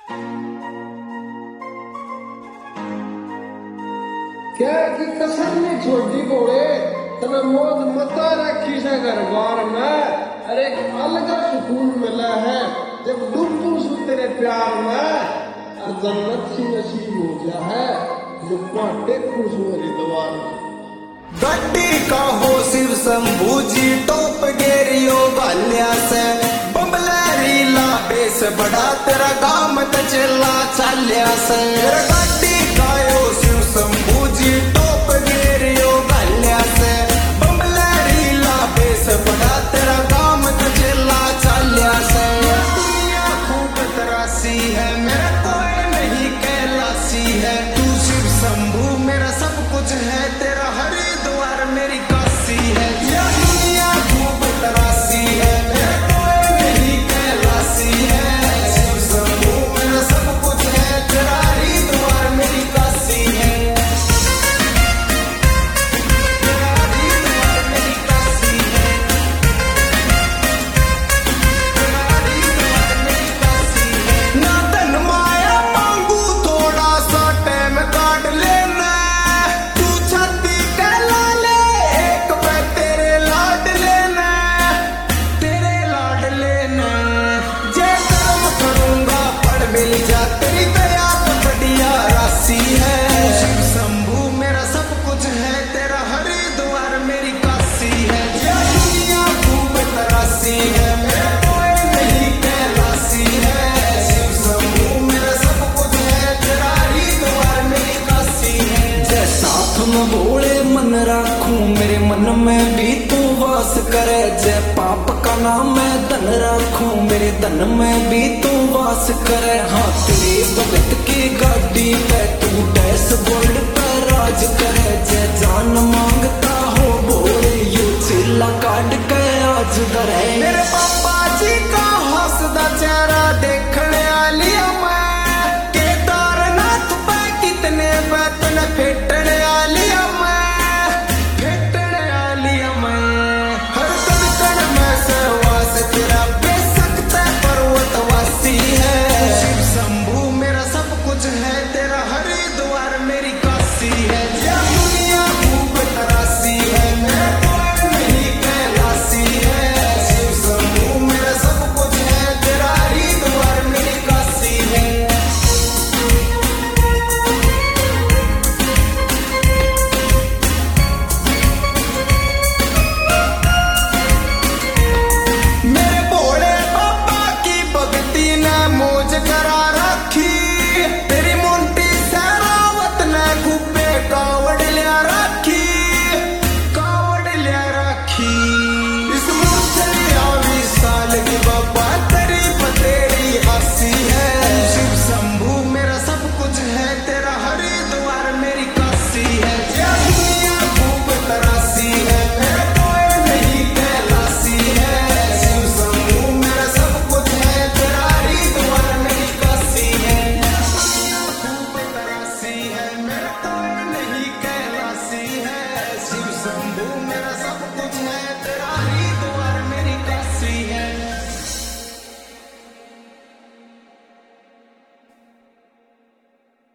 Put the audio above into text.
क्या की कसम नहीं छोड़ी घोड़े तना मौज मता रखी से घर बार में। अरे अलग सुकून मिला है जब डूबू सु तेरे प्यार में। और जन्नत सी नसीब हो गया है जो पाटे खुश मेरी दीवार में। गड्डी का हो शिव शंभू जी टॉप गेरियो बाल्या से बमलरी ला बेस बड़ा तेरा गाम चला चाल्या से। गड्डी का हो शिव शंभू जी टॉप गेरियो बाल्या से बमलरी ला बेस बड़ा तेरा गाम चला चाल्या से। दुनिया खूब तरासी है मेरा कोई नहीं कैलासी है। तू शिव शंभू मेरा सब कुछ है तेरा हरिद्वार मेरी काशी है। यह दुनिया खूब तरासी है मेरा कोई नहीं कैलासी है। शिव शंभू मेरा सब कुछ है तेरा हरिद्वार मेरी काशी है। तेरा हरिद्वार मेरी काशी है। तेरा हरिद्वार मेरी काशी है। ना धन माया मांगू थोड़ा सा टाइम काट लेना। तू छाती कहला ले एक पे तेरे लाड लेना। तेरे लाड लेना जे कर्म करूंगा फल मिल जा तेरी दया तो बढ़िया राशि है। शिव शंभू मेरा सब कुछ है तेरा हरिद्वार मेरी काशी है। यह दुनिया खूब तरासी है मेरा कोई नहीं कैलासी है। शिव शंभू मेरा सब कुछ है तेरा हरिद्वार मेरी काशी है। जैसा तुम बोले मन राखूं मेरे मन में भी तू वास करे। जय पाप का नाम मैं धन राखूं मेरे धन में भी तू वास करे। हाँ तेरी भगत की गाड़ी पे तू डैशबोर्ड पे राज करे। जय जान मांगता हो बोले यू चिल्ला काट के आज डरे। मेरे पापा जी